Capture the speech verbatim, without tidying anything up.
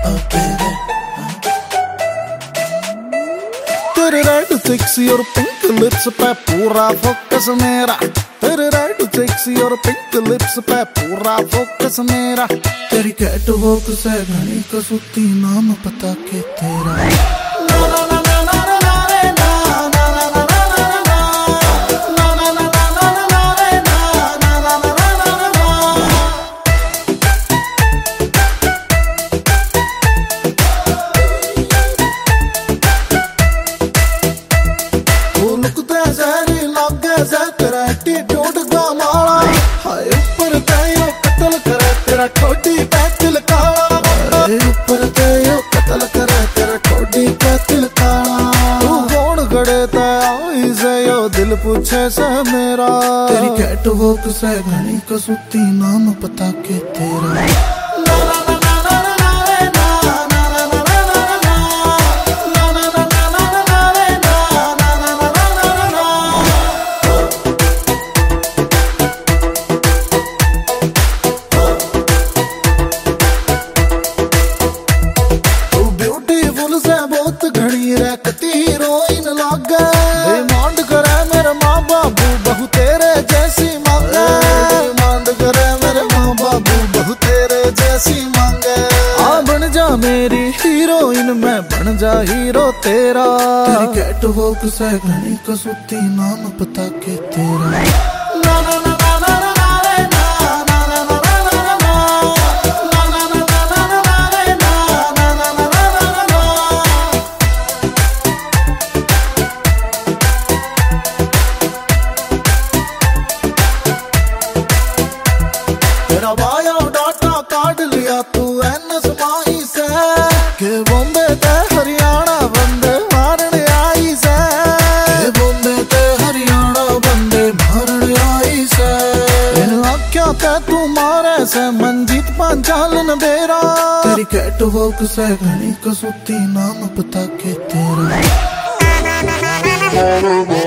तेरे red sexy और pink lips पे पूरा फोकस मेरा, तेरे रेड सेक्सी और पिंक लिप्स पे पूरा फोकस मेरा। तेरी कैट वॉक से घनी कसूती नाम पता के तेरा। तेरा एटीट्यूड कमाला, हाय ऊपर तेयो कत्ल करे तेरा ठोडी पैतिल काला, हाय ऊपर तेयो कत्ल करे तेरा ठोडी पैतिल काला। तू कौन खड़े ते आई से यो दिल पूछे से मेरा। तेरी कैट वॉक से घनी कसूती नाम पता के तेरा। घड़ी रखती हीरोइन लागे, डिमांड करे मेरे माँ बाबू बहु तेरे जैसी मांगे, डिमांड करे मेरे माँ बाबू बहु तेरे जैसी मांगे। आ बन जा मेरी हीरोइन मैं बन जा हीरो तेरा। तेरी कैट वॉक से घनी कसूती नाम पता के तेरा। ना ना ना तेरा बायो डाटा कार्ड लिया तू एन समाई से, के बॉम्बे ते हरियाणा बंदे मारने आई से, के बॉम्बे ते हरियाणा बंदे मारने आई से। इन आख्या ते तू मारे से मंजीत पांचाल न बेरा। तेरी कैट वॉक से घनी कसूती नाम पता के तेरा।